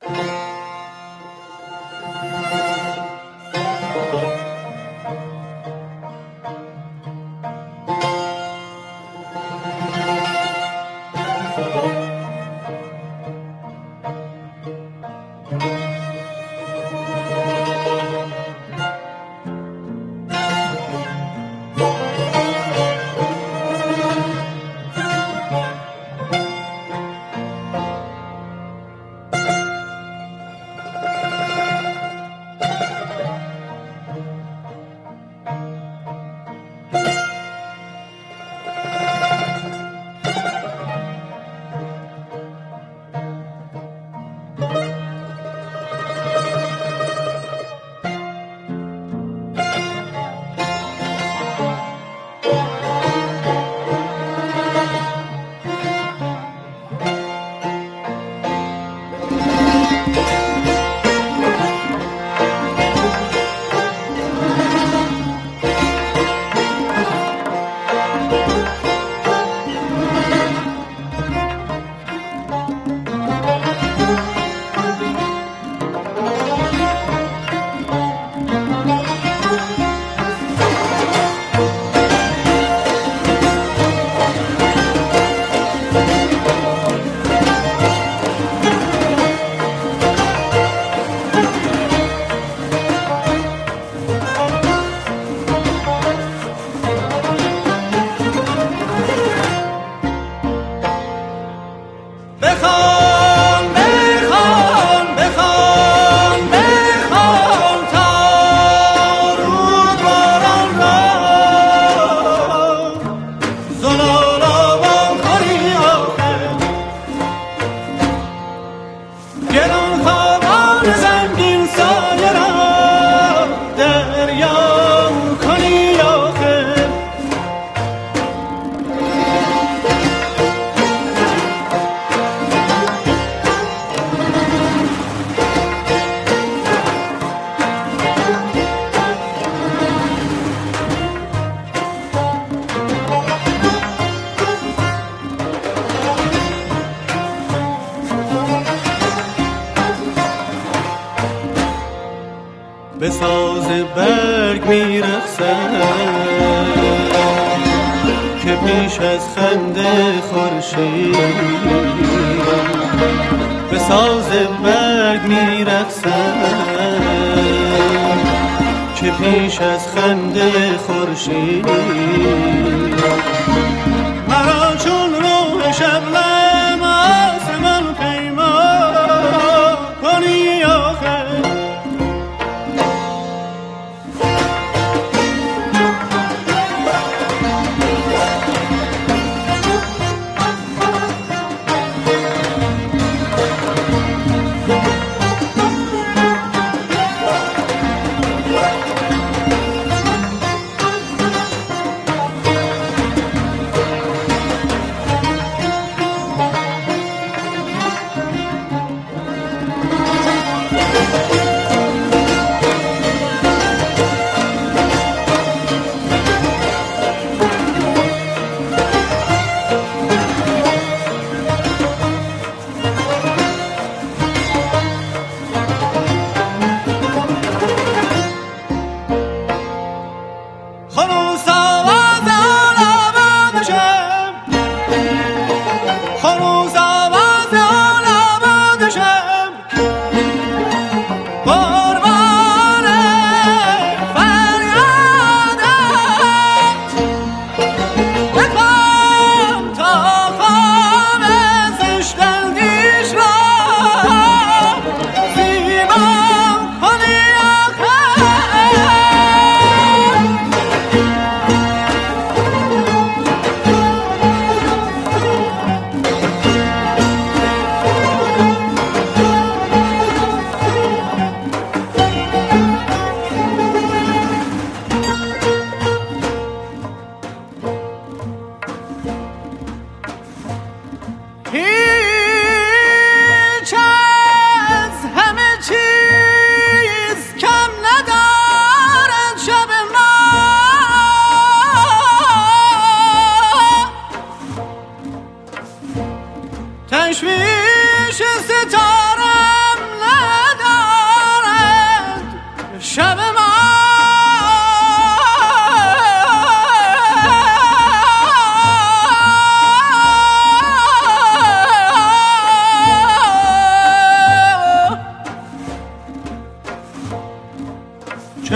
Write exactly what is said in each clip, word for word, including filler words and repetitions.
به ساز برگ میرقصد که پیش از خنده خورشید، به ساز برگ میرقصد که پیش از خنده خورشید. مرا چون روح شبنم آسمان پیما کنی آخر،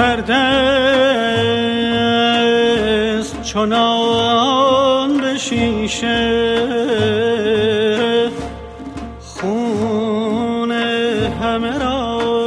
کرده است چنان به شیشه خون همه را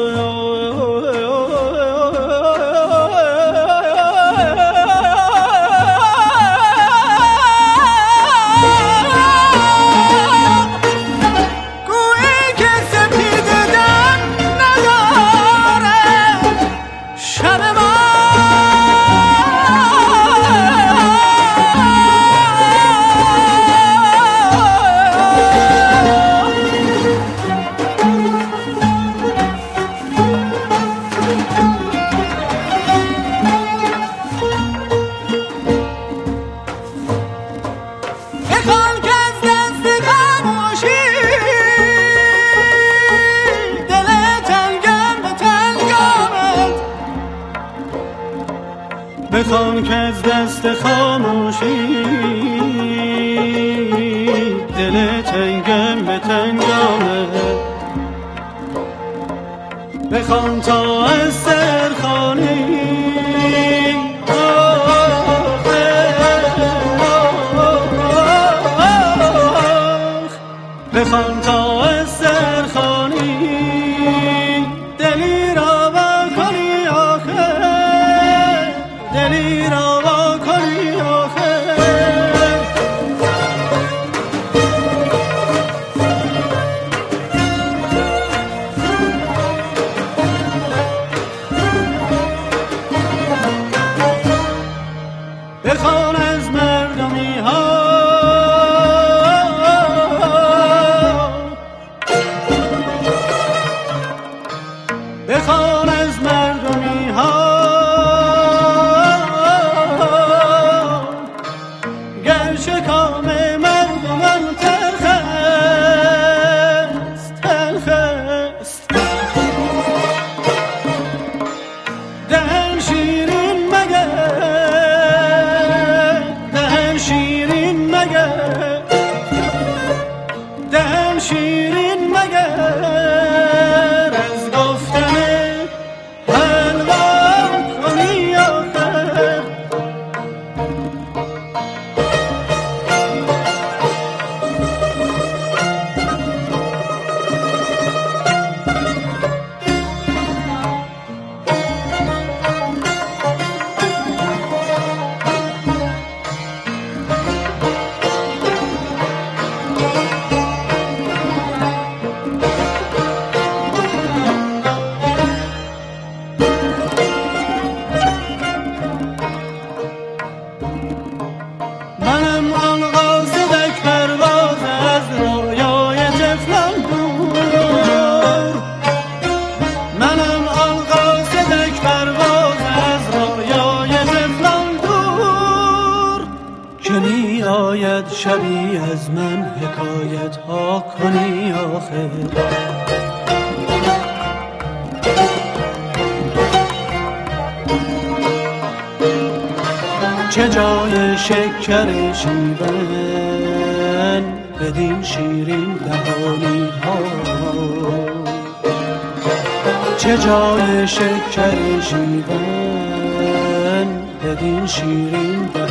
بخوان که از دست خاموشی دل تنگم به تنگ آمد بخوان تا از سرخانی بخوان تا از سرخانی دلی را با کنی آخر دلی را با کنی آخر بخوان از مردمی ها بخوان از مردمی ها گرچه کام مردمان تلخ است تلخ است دهن شیرین مگر دهن شیرین مگر دهن شیرین مگر منم آن قاصدک پرواز از رویای طفلان دور منم آن قاصدک پرواز از رویای طفلان دور که می آید شبی از من حکایت ها کنی آخر چه جای شکر شیون بدین شیرین دهانی ها چه جای شکر شیون بدین شیرین دهانی